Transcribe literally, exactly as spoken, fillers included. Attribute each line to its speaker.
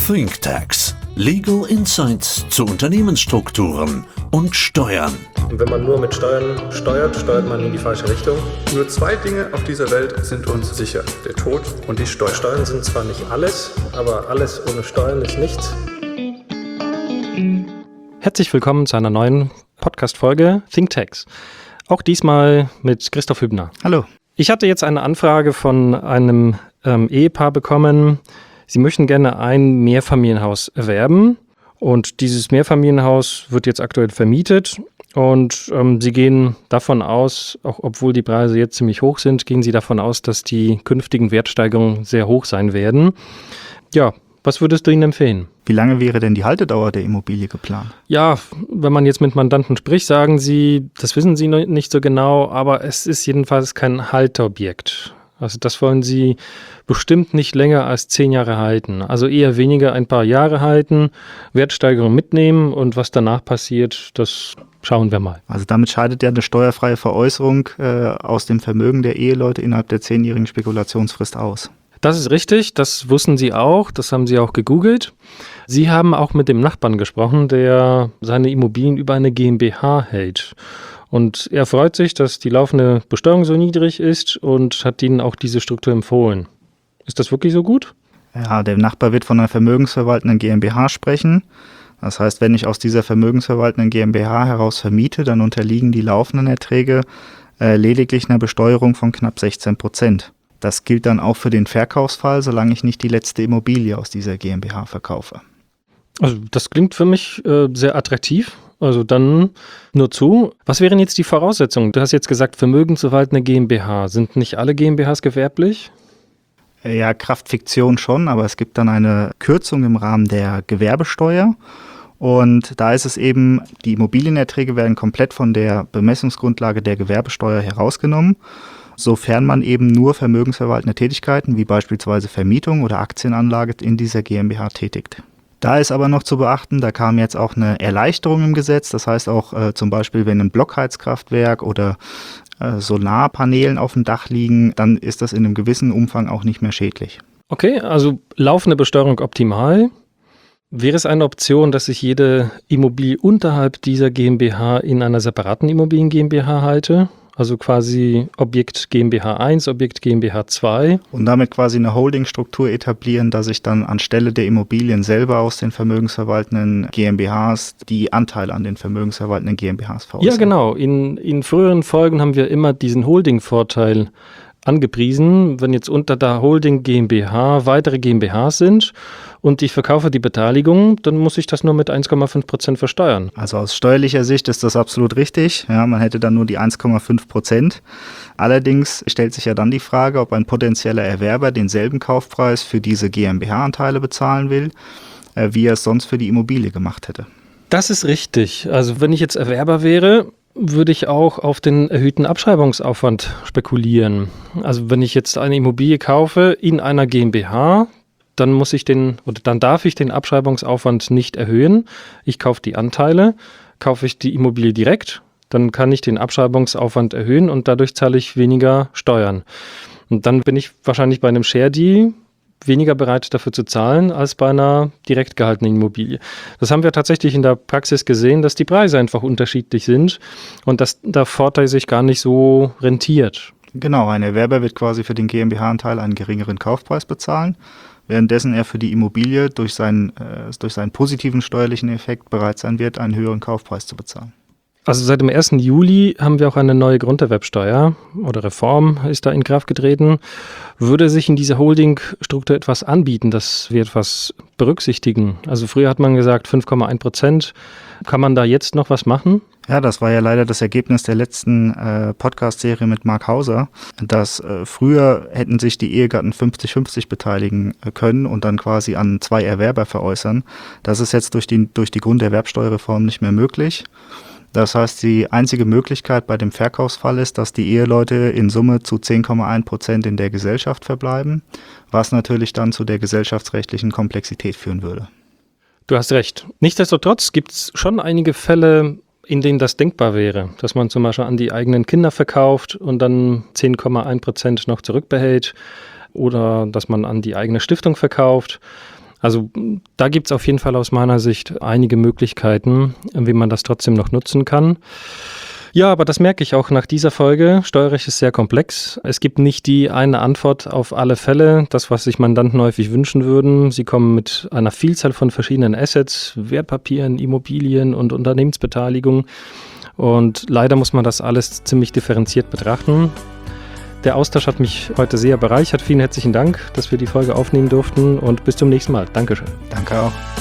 Speaker 1: ThinkTax. Legal Insights zu Unternehmensstrukturen und Steuern.
Speaker 2: Und wenn man nur mit Steuern steuert, steuert man in die falsche Richtung. Nur zwei Dinge auf dieser Welt sind uns sicher: der Tod und die Steuern. Steuern sind zwar nicht alles, aber alles ohne Steuern ist nichts.
Speaker 3: Herzlich willkommen zu einer neuen Podcast-Folge ThinkTax. Auch diesmal mit Christoph Hübner.
Speaker 4: Hallo.
Speaker 3: Ich hatte jetzt eine Anfrage von einem ähm, Ehepaar bekommen. Sie möchten gerne ein Mehrfamilienhaus erwerben und dieses Mehrfamilienhaus wird jetzt aktuell vermietet und ähm, Sie gehen davon aus, auch obwohl die Preise jetzt ziemlich hoch sind, gehen Sie davon aus, dass die künftigen Wertsteigerungen sehr hoch sein werden. Ja, was würdest du Ihnen empfehlen?
Speaker 4: Wie lange wäre denn die Haltedauer der Immobilie geplant?
Speaker 3: Ja, wenn man jetzt mit Mandanten spricht, sagen sie, das wissen sie noch nicht so genau, aber es ist jedenfalls kein Halteobjekt. Also das wollen sie bestimmt nicht länger als zehn Jahre halten. Also eher weniger ein paar Jahre halten, Wertsteigerung mitnehmen und was danach passiert, das schauen wir mal.
Speaker 4: Also damit scheidet ja eine steuerfreie Veräußerung äh, aus dem Vermögen der Eheleute innerhalb der zehnjährigen Spekulationsfrist aus.
Speaker 3: Das ist richtig, das wussten Sie auch, das haben Sie auch gegoogelt. Sie haben auch mit dem Nachbarn gesprochen, der seine Immobilien über eine GmbH hält. Und er freut sich, dass die laufende Besteuerung so niedrig ist und hat Ihnen auch diese Struktur empfohlen. Ist das wirklich so gut?
Speaker 4: Ja, der Nachbar wird von einer vermögensverwaltenden GmbH sprechen. Das heißt, wenn ich aus dieser vermögensverwaltenden GmbH heraus vermiete, dann unterliegen die laufenden Erträge äh, lediglich einer Besteuerung von knapp sechzehn Prozent. Das gilt dann auch für den Verkaufsfall, solange ich nicht die letzte Immobilie aus dieser GmbH verkaufe.
Speaker 3: Also das klingt für mich äh, sehr attraktiv. Also dann nur zu. Was wären jetzt die Voraussetzungen? Du hast jetzt gesagt, vermögensverwaltende GmbH. Sind nicht alle GmbHs gewerblich?
Speaker 4: Ja, Kraftfiktion schon, aber es gibt dann eine Kürzung im Rahmen der Gewerbesteuer. Und da ist es eben, die Immobilienerträge werden komplett von der Bemessungsgrundlage der Gewerbesteuer herausgenommen, sofern man eben nur vermögensverwaltende Tätigkeiten wie beispielsweise Vermietung oder Aktienanlage in dieser GmbH tätigt. Da ist aber noch zu beachten, da kam jetzt auch eine Erleichterung im Gesetz. Das heißt auch äh, zum Beispiel, wenn ein Blockheizkraftwerk oder äh, Solarpanelen auf dem Dach liegen, dann ist das in einem gewissen Umfang auch nicht mehr schädlich.
Speaker 3: Okay, also laufende Besteuerung optimal. Wäre es eine Option, dass ich jede Immobilie unterhalb dieser GmbH in einer separaten Immobilien GmbH halte? Also quasi Objekt GmbH eins, Objekt GmbH zwei.
Speaker 4: Und damit quasi eine Holdingstruktur etablieren, dass ich dann anstelle der Immobilien selber aus den vermögensverwaltenden GmbHs die Anteile an den vermögensverwaltenden GmbHs veräußere.
Speaker 3: Ja, genau. In, in früheren Folgen haben wir immer diesen Holding-Vorteil angepriesen. Wenn jetzt unter der Holding GmbH weitere GmbHs sind und ich verkaufe die Beteiligung, dann muss ich das nur mit eins Komma fünf Prozent versteuern.
Speaker 4: Also aus steuerlicher Sicht ist das absolut richtig. Ja, man hätte dann nur die eins Komma fünf Prozent. Allerdings stellt sich ja dann die Frage, ob ein potenzieller Erwerber denselben Kaufpreis für diese GmbH-Anteile bezahlen will, äh, wie er es sonst für die Immobilie gemacht hätte.
Speaker 3: Das ist richtig. Also wenn ich jetzt Erwerber wäre, würde ich auch auf den erhöhten Abschreibungsaufwand spekulieren. Also wenn ich jetzt eine Immobilie kaufe in einer GmbH, dann muss ich den oder dann darf ich den Abschreibungsaufwand nicht erhöhen. Ich kaufe die Anteile, kaufe ich die Immobilie direkt, dann kann ich den Abschreibungsaufwand erhöhen und dadurch zahle ich weniger Steuern. Und dann bin ich wahrscheinlich bei einem Share Deal weniger bereit dafür zu zahlen als bei einer direkt gehaltenen Immobilie. Das haben wir tatsächlich in der Praxis gesehen, dass die Preise einfach unterschiedlich sind und dass der Vorteil sich gar nicht so rentiert.
Speaker 4: Genau, ein Erwerber wird quasi für den GmbH-Anteil einen geringeren Kaufpreis bezahlen, währenddessen er für die Immobilie durch seinen, äh, durch seinen positiven steuerlichen Effekt bereit sein wird, einen höheren Kaufpreis zu bezahlen.
Speaker 3: Also seit dem ersten Juli haben wir auch eine neue Grunderwerbsteuer oder Reform ist da in Kraft getreten. Würde sich in dieser Holdingstruktur etwas anbieten, dass wir etwas berücksichtigen? Also früher hat man gesagt fünf Komma eins Prozent. Kann man da jetzt noch was machen?
Speaker 4: Ja, das war ja leider das Ergebnis der letzten äh, Podcast-Serie mit Mark Hauser, dass äh, früher hätten sich die Ehegatten fünfzig fünfzig beteiligen äh, können und dann quasi an zwei Erwerber veräußern. Das ist jetzt durch die, durch die Grunderwerbsteuerreform nicht mehr möglich. Das heißt, die einzige Möglichkeit bei dem Verkaufsfall ist, dass die Eheleute in Summe zu zehn Komma eins Prozent in der Gesellschaft verbleiben, was natürlich dann zu der gesellschaftsrechtlichen Komplexität führen würde.
Speaker 3: Du hast recht. Nichtsdestotrotz gibt es schon einige Fälle, in denen das denkbar wäre, dass man zum Beispiel an die eigenen Kinder verkauft und dann zehn Komma eins Prozent noch zurückbehält oder dass man an die eigene Stiftung verkauft. Also da gibt es auf jeden Fall aus meiner Sicht einige Möglichkeiten, wie man das trotzdem noch nutzen kann. Ja, aber das merke ich auch nach dieser Folge. Steuerrecht ist sehr komplex. Es gibt nicht die eine Antwort auf alle Fälle, das, was sich Mandanten häufig wünschen würden. Sie kommen mit einer Vielzahl von verschiedenen Assets, Wertpapieren, Immobilien und Unternehmensbeteiligung. Und leider muss man das alles ziemlich differenziert betrachten. Der Austausch hat mich heute sehr bereichert. Vielen herzlichen Dank, dass wir die Folge aufnehmen durften und bis zum nächsten Mal. Dankeschön.
Speaker 4: Danke auch.